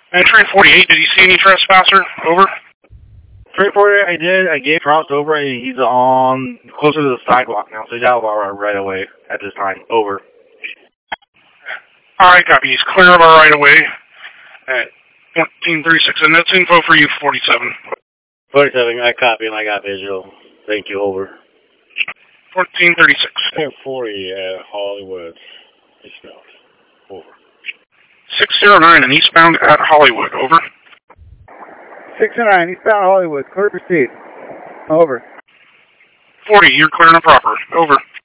Entry 48, did you see any trespasser? Over. 340, I did. I gave crossed over, and he's on closer to the sidewalk now, so he's out of our right away at this time. Over. Alright, copy. He's clear of our right of way at 1436, and that's info for you, 47. 47, I copy, and I got visual. Thank you, over. 1436. 1040 at Hollywood. Eastbound. Over. 609 and eastbound at Hollywood. Over. 609, eastbound Hollywood. Clear to proceed. Over. 40, you're clear and proper. Over.